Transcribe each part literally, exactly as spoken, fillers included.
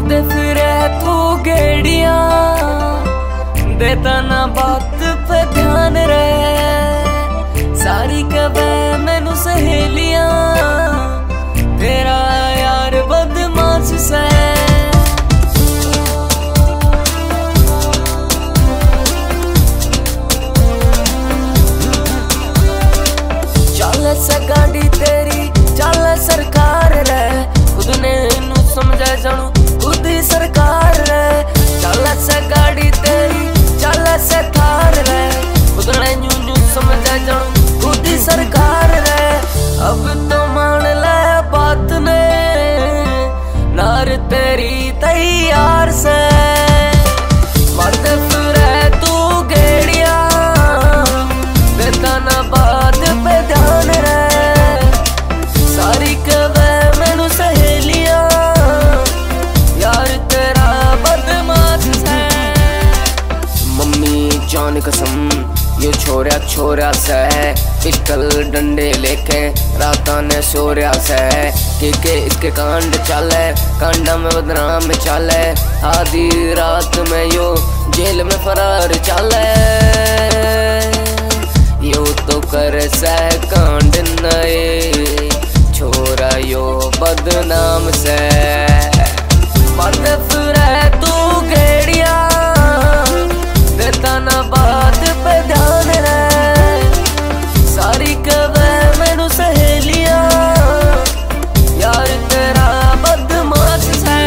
मारते फिरे तू गेड़िया, देता ना बात पे ध्यान रे। सारी कबे मैनू सहेलियां, तेरा यार बदमाश से। चल से गाड़ी तेरी चल सरकार रे, खुद ने इनू समझा जानू खुद ही सरकार रे। चल से गाड़ी तेरी चल से थार रे, खुद ने न्यू न्यू समझा जानू खुद ही सरकार रे। अब तो मान ले बात ने नार तेरी तैयार से। मरते फिरे तू गेड़िया, देता ना बात पे ध्यान रे। सारी कबे मैनू सहेलियां, यार तेरा बदमाश है। मम्मी जान कसम ये छोरा छोरा से, पिस्टल डंडे लेके राता ने सोरिया से। के के इसके कांड चले, कांडा में बदनाम चले। आधी रात में यो जेल में फरार चले। यो तो कर से कांड नए, छोरा यो बदनाम से। मरते फिरे तू गेड़िया, देता ना बात पे ध्यान रे। सारी कबे मैनू सहेलियां, यार तेरा बदमाश है।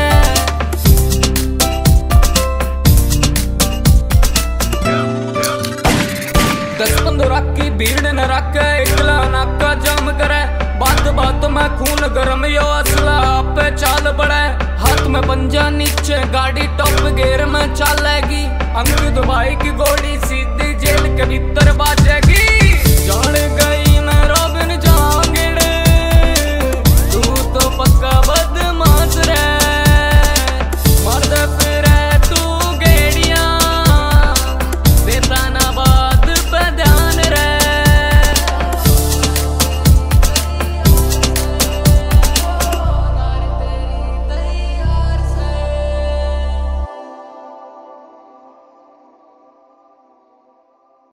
दस पंद्रह की भीड़ न रखे, इकला नाका जाम करे। बात बात में खून गरम यो असला पे चाल बढ़े। हाथ में पंजा नीचे गाड़ी टॉप गेयर में चलेगी। अंकित भाई की गोली सीधी जेल के भीतर बाजेगी। जाने